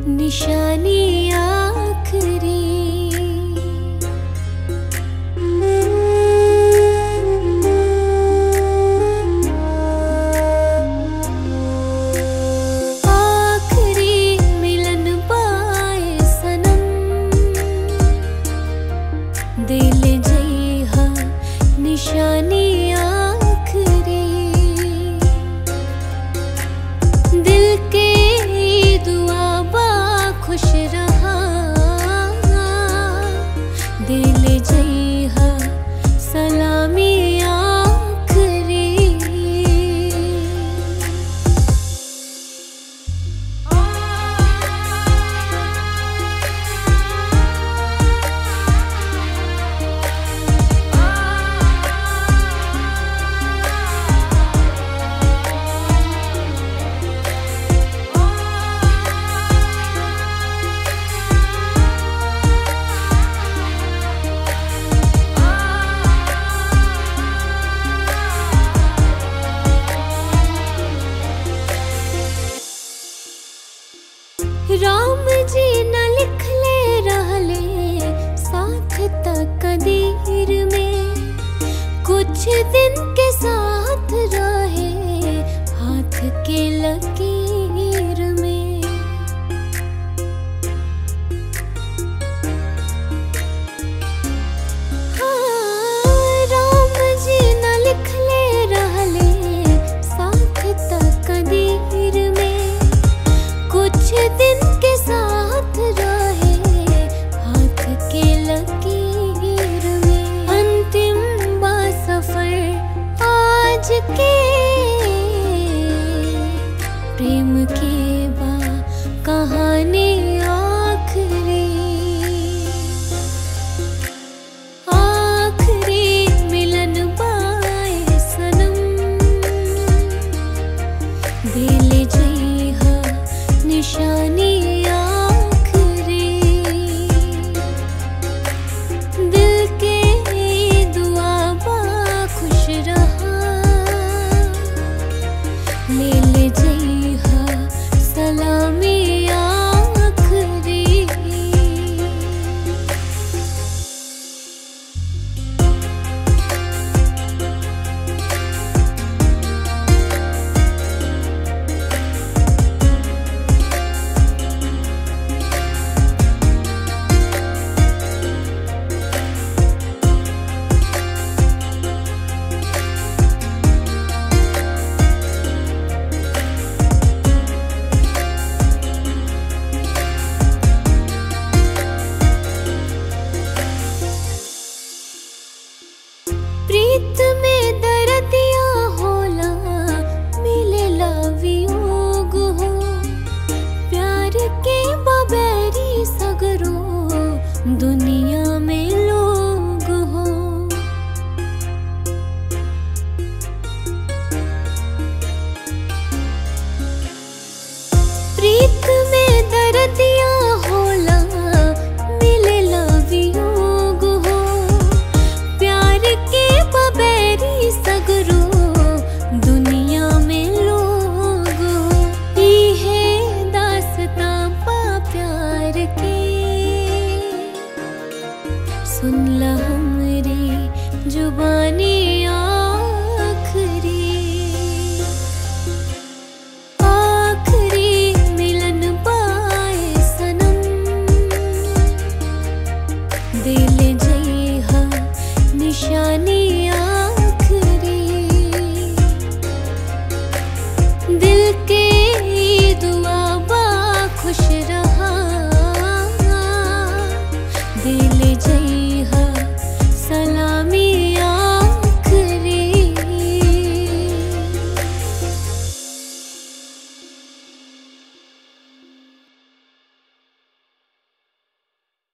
निशानी आखरी। आखरी मिलन पाए सनम, दिल जइहा निशानी आखरी। दिल के दुआ बा खुश रहा, दिल जइहा सलामी आखरी। राम जी न लिखले रहले साथ तकदीर में, कुछ दिन के साथ रहे हाथ के लकीर में। हाँ, राम जी न लिखले रहले साथ तकदीर में, कुछ दिन के साथ रहे हाथ के लकीर में। अंतिम बा सफर आज के, प्रेम के बा कहानी आखरी। आखरी मिलन पाए सनम, दिल जइहा निशानी आखरी। दिल के दुआ बा खुश रहा, ले जइहा सलामी आखरी। प्रीत में दर्दिया होला, मिलेला वियोग हो। प्यार के बबेरी सगरो दुनिया में लोग हो। प्रीत में दर्दिया होला, मिलेला वियोग हो। प्यार के बबेरी सगरो दुनिया में लोग हो। इहे दास्तां पा प्यार के, सुनला हमरी जुबानी आखरी। आखरी मिलन पाए सनम, दिल जइहा निशानी आखरी। दिल के दुआ बा खुश रहा, दिल